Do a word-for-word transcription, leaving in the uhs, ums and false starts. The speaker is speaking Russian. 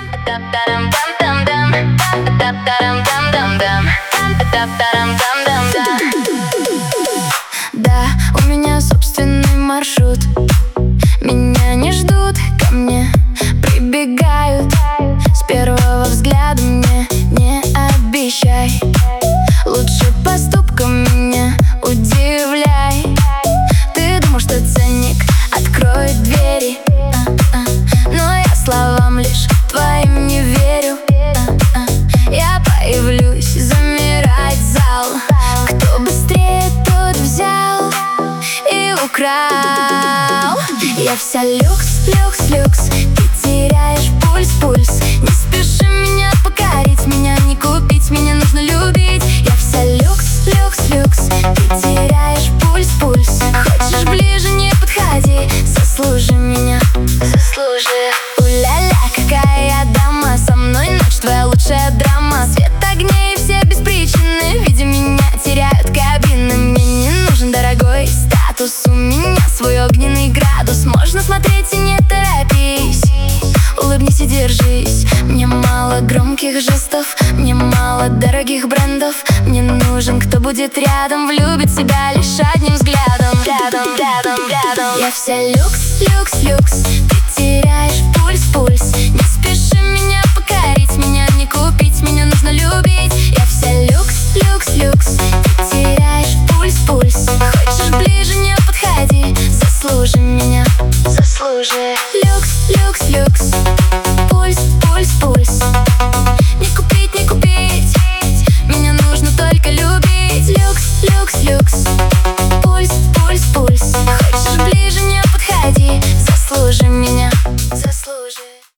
Да, у меня собственный маршрут. Меня не ждут, ко мне прибегают. С первого взгляда мне не обещай. Лучше поступком меня удивляй. Ты думал, что ценник откроет двери, но я словам лишь твоим не верю. Я появлюсь, замирает зал. Кто быстрее, тот взял и украл. Я вся люкс, люкс, люкс. Ты теряешь пульс, пульс. Не спеши меня покорить, меня не купить, меня нужно любить. Я вся люкс, люкс, люкс. Ты теряешь пульс, пульс. Хочешь ближе, не подходи. Заслужи меня, заслужи. У-ля-ля, какая я дама. Со мной ночь, твоя лучшая драма. Свет огней, все без причины. Видя меня, теряют кабины. Мне не нужен дорогой статус. У меня свой огненный градус. Можно смотреть и не торопись. Улыбнись и держись. Мне мало громких жестов, мне мало дорогих брендов. Мне нужен, кто будет рядом, влюбит себя лишь одним взглядом. Рядом, рядом, рядом. Я вся люкс, люкс, люкс. Ты теряешь пульс, пульс.